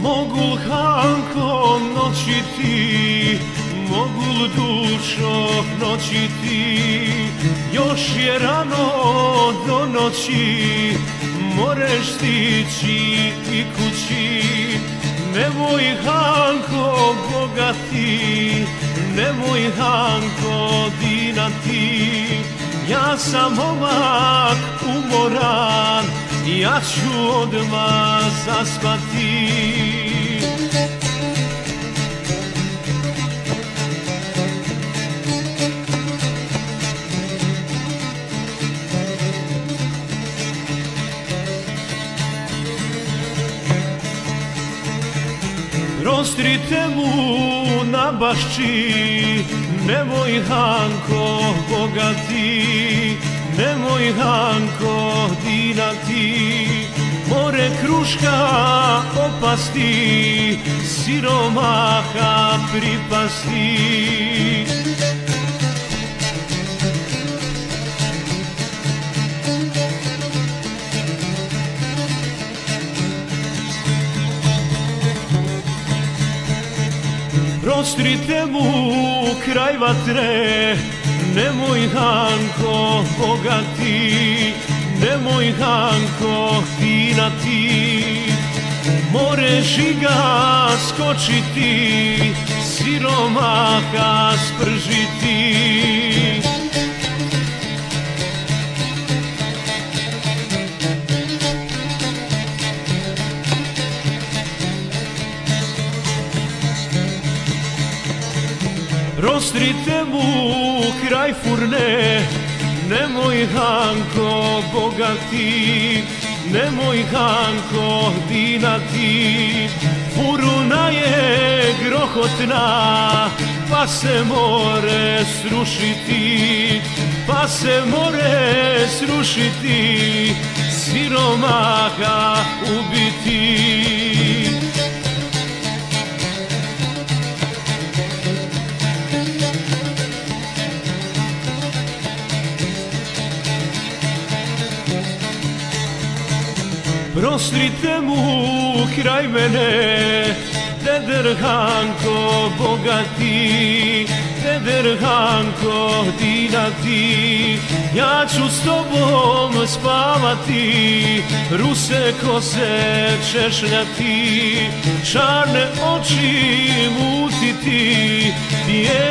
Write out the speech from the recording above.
Mogul Hanko noći ti, mogul dušo noći ti. Još je rano do noći, moreš stići i kući. Nemoj Hanko bogati, nemoj Hanko dinati. Ja sam momak umoran, ja ću odmah zaspati. Prostrite mu na bašči, nemoj Hanko bogati, nemoj Hanko dinati. More kruška opasti, siromaha pripasti. Prostrite mu kraj vatre, nemoj Hanko bogati, nemoj Hanko dinati. More žiga skočiti, siromaha spržiti. Prostrite mu kraj furne, nemoj Hanko bogati, nemoj Hanko dinati. Furuna je grohotna, pa se more srušiti, pa se more srušiti, siromaha ubiti. Prostrite mu kraj mene, deder Hanko bogati, deder Hanko dinati. Ja ću s tobom spavati, ruse kose češljati, čarne oči mutiti,